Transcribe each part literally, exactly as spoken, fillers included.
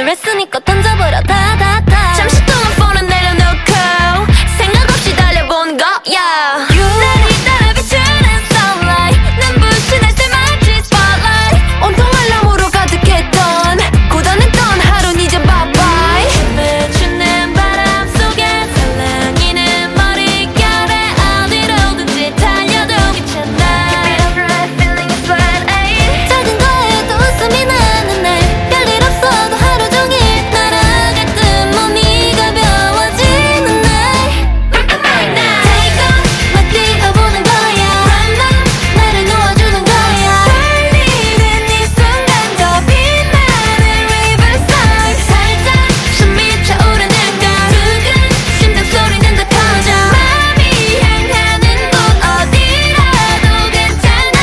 말을 했으니까 던져버려 다 다 다. 잠시 동안 폰은 내려놓고 생각 없이 달려본 거야. 날이 따라 비추는 sunlight 눈부신 햇살 마치 spotlight 온통 알람으로 가득했던 고단했던 하루는 이제 bye bye. 춤을 추는 바람 속에 살랑이는 머릿결에 어디로든지 달려도 괜찮아. Feeling is what I 작은 거에도 웃음이 나는 날 별일 없어도 하루 종일 날아갈 듯 몸이 가벼워지는 날. Take off 막 뛰어보는 거야. Run up 나를 놓아주는 거야. 떨리는 이 순간 더 빛나는 riverside 살짝 숨이 차오르는 걸 두근 심장 소리는 더 커져. 맘이 향하는 곳 어디라도 괜찮아.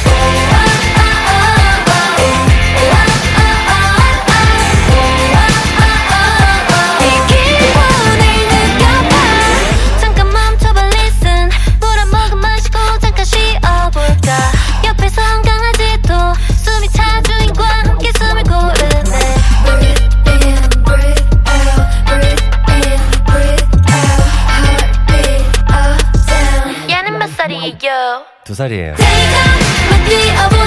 이 기분을 느껴봐. 잠깐 멈춰봐 listen 물 한 모금 마시고 잠깐 쉬어볼까. 옆에선 강아지도 숨이 차 주인과 함께 숨을 고르네. Breathe in, breathe out, breathe in, breathe out, heartbeat up, down. 얘는 몇 살이에요? 두 살이에요. Take off 막 뛰어보